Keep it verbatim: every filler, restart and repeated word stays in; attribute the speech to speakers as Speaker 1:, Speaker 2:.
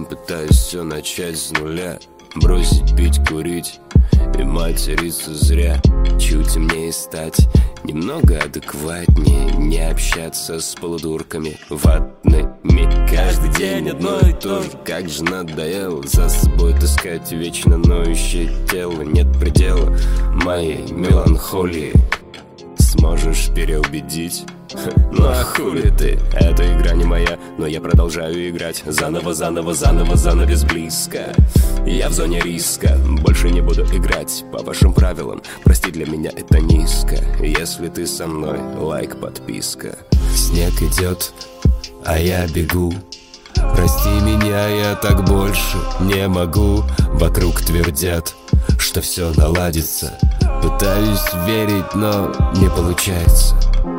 Speaker 1: пытаюсь все начать с нуля. Бросить пить, курить и материться зря. Чуть умнее стать, немного адекватнее, не общаться с полудурками ватными. Каждый день одно и то же, как же надоело за собой таскать вечно ноющее тело. Нет предела моей меланхолии. Сможешь переубедить? Ну а хули ты? Эта игра не моя, но я продолжаю играть. Заново, заново, заново, занавес близко. Я в зоне риска, больше не буду играть по вашим правилам. Прости, для меня это низко. Если ты со мной, лайк, подписка. Снег идет, а я бегу. Прости меня, я так больше не могу. Вокруг твердят, что все наладится. Пытаюсь верить, но не получается.